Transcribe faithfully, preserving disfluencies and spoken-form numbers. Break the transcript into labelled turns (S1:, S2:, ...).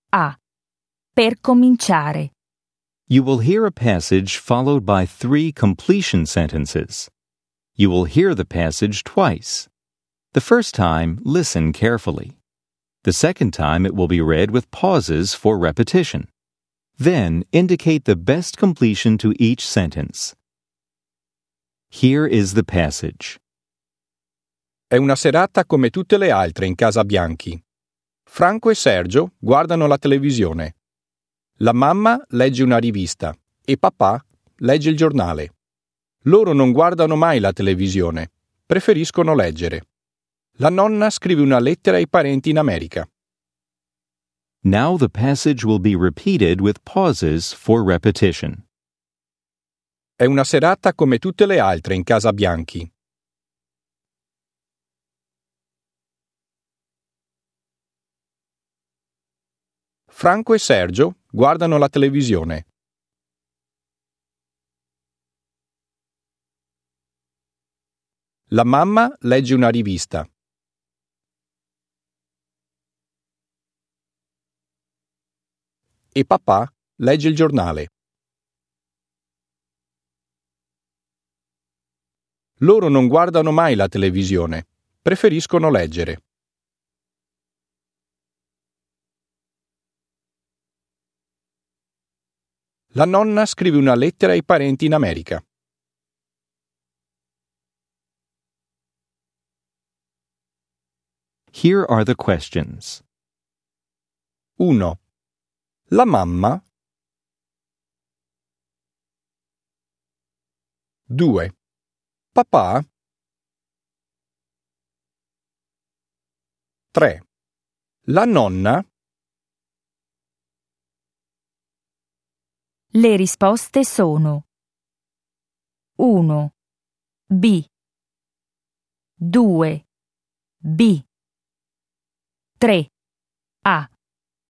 S1: A. Per cominciare.
S2: You will hear a passage followed by three completion sentences. You will hear the passage twice. The first time, listen carefully. The second time, it will be read with pauses for repetition. Then, indicate the best completion to each sentence. Here is the passage.
S3: È una serata come tutte le altre in casa Bianchi. Franco e Sergio guardano la televisione. La mamma legge una rivista e papà legge il giornale. Loro non guardano mai la televisione, preferiscono leggere. La nonna scrive una lettera ai parenti in America.
S2: Now the passage will be repeated with pauses for repetition.
S3: È una serata come tutte le altre in casa Bianchi. Franco e Sergio guardano la televisione. La mamma legge una rivista. E papà legge il giornale. Loro non guardano mai la televisione, preferiscono leggere. La nonna scrive una lettera ai parenti in America.
S2: Here are the questions.
S3: uno. La mamma. due. Papà. tre. La nonna.
S1: Le risposte sono uno. B. due. B. tre. A.